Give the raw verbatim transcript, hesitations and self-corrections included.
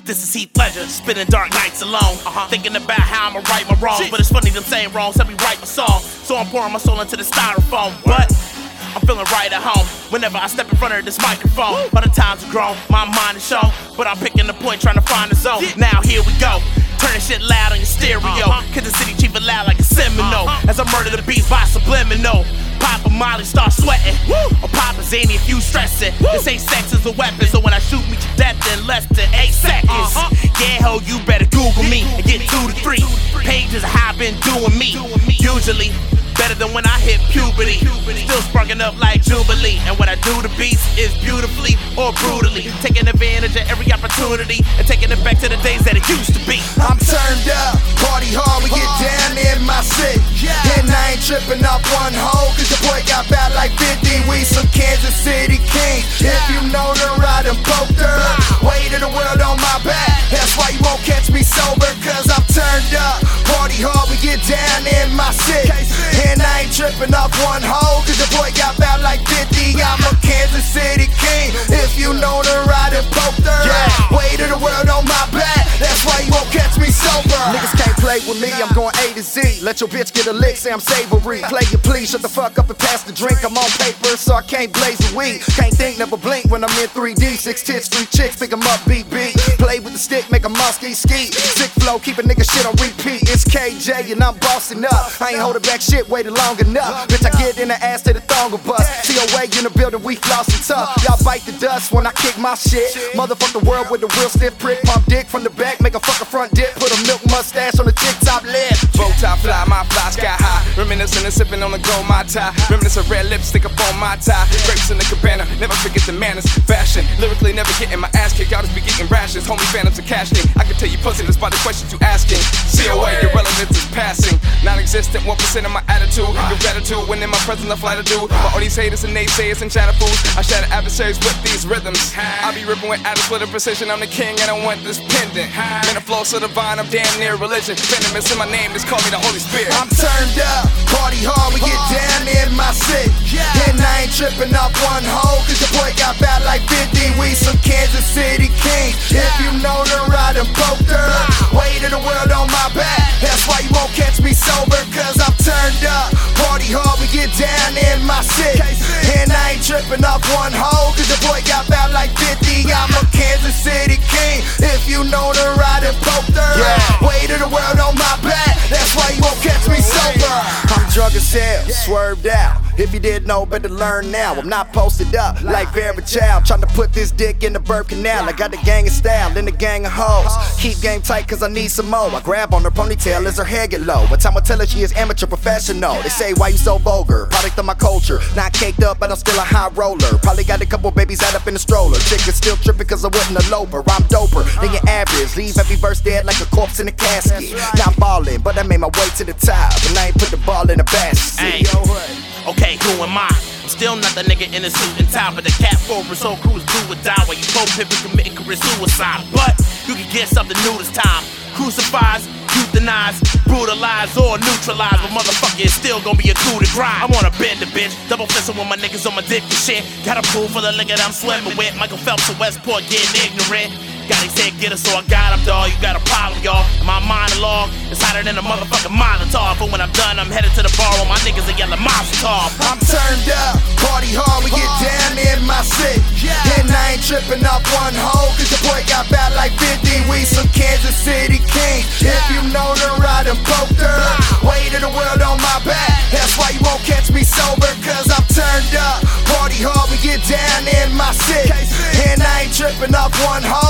This is Heath Ledger, spending dark nights alone, uh-huh. Thinking about how I'ma right my wrongs. Jeez. But it's funny them saying wrongs help me write my song. So I'm pouring my soul into the styrofoam. But I'm feeling right at home whenever I step in front of this microphone. Woo. By the times have grown, my mind is shown, but I'm picking the point, trying to find the zone. Yeah. Now here we go. Turning shit loud on your stereo, uh-huh. Cause the city chief loud like a Seminole, uh-huh. As I murder the beats by subliminal. Pop a molly, start sweating. Woo. Or pop a zany if you stressing. Woo. This ain't sex as a weapon, so when I shoot, meet your death in less than eight seconds. Uh-huh. Yeah, ho, you better Google me and get two to three pages of how I've been doing me. Usually better than when I hit puberty. Still sparking up like Jubilee. And what I do to beats is beautifully or brutally, taking advantage of every opportunity and taking it back to the days that it used to be. I'm turned up, party hard, we get down in my city. And I ain't tripping off one hole, cause your boy got bad like fifty. We some Kansas City kings. If you know the ride and poker, weight of the world on my back. That's why you won't catch me sober, cause I'm turned up, party hard, we get down in my city. And I ain't tripping off one hole, cause your boy got bad like fifty. I'm a Kansas City king. If you know the ride and poker, weight of the world on my back. That's why you won't catch me sober. Niggas can't play with me, I'm going A to Z. Let your bitch get a lick, say I'm savory. Play your please, shut the fuck up and pass the drink. I'm on paper, so I can't blaze a weed. Can't think, never blink when I'm in three D. Six tits, three chicks, pick 'em up, beat beat. Play with the stick, make 'em musky ski. Sick flow, keep a nigga shit on repeat. It's K J and I'm bossing up. I ain't holding back shit, waited long enough. Bitch, I get in the ass to the thonga bust. C O A in the building, we flossing tough. Y'all bite the dust when I kick my shit. Motherfuck the world with a real stiff prick. Pump dick from the back, make a fuck a front dip. Put a milk mustache on the chick top lip. Bow tie fly, my fly sky high. Reminiscing and sipping on the gold, my tie. Reminiscing red lipstick up on my tie. Grapes in the cabana, never forget the manners. Fashion, lyrically never getting my ass kicked. Y'all just be getting rashes. Homie phantoms of cash thing. I can tell you pussy just by the questions you asking. C O A, your relevance is passing. Non-existent, one percent of my attitude. Your gratitude when in my presence I fly to do. But all these haters and naysayers and China fools, I shatter adversaries with these rhythms. I be ripping with addicts with a precision. I'm the king and I want this pendant. Man, the flow so divine, I'm damn near religion. Venomous in my name, just call me the Holy Spirit. I'm turned up, party hard, we get down in my city. And I ain't tripping off one hole, cause your boy got bad like fifty. We some Kansas City kings. If you know the ride and poker, weight of the world on my back. That's why you won't catch me sober, cause I'm turned up, party hard, we get down in my city. And I ain't tripping off one hole, cause your boy got bad like fifty. I'm a Kansas City king. If you know the ride and poker, weight of the world on my back. That's why you won't catch me sober. I'm drunk as hell, swerved out. If you didn't know, better learn now. I'm not posted up like Vera Child, trying to put this dick in the birth canal. I got the gang of style and the gang of hoes. Keep game tight cause I need some more. I grab on her ponytail as her hair get low. But time I tell her she is amateur professional. They say why you so vulgar, product of my culture. Not caked up but I'm still a high roller. Probably got a couple babies out up in the stroller. Chick is still tripping cause I wasn't a loper. I'm doper than your average. Leave every verse dead like a corpse in a casket. Now I'm ballin', but I made my way to the top. And I ain't put the ball in a basket. Hey. Okay, who am I? I'm still not the nigga in a suit and tie, but the cat forward, so crews do or die while you cold pimpin' committing career suicide. But you can get something new this time. Crucifies, euthanize, brutalize, or neutralize, but motherfucker, it's still gonna be a coup de grind. I wanna bend the bitch, double fistin' with my niggas on my dick and shit. Got a pool for the liquor that I'm swimming with. Michael Phelps of Westport getting ignorant. Got his head getter, so I got him, dawg. You got a problem, y'all. And my monologue is hotter than a motherfucking Molotov. But when I'm done, I'm headed to the bar where my niggas are yelling Molotov. I'm turned up, party hard, we get down in my city. And I ain't tripping off one hole, cause your boy got bad like fifty. We some Kansas City kings. If you know the ride and poker, weight of the world on my back. That's why you won't catch me sober, cause I'm turned up, party hard, we get down in my city. And I ain't tripping off one hole,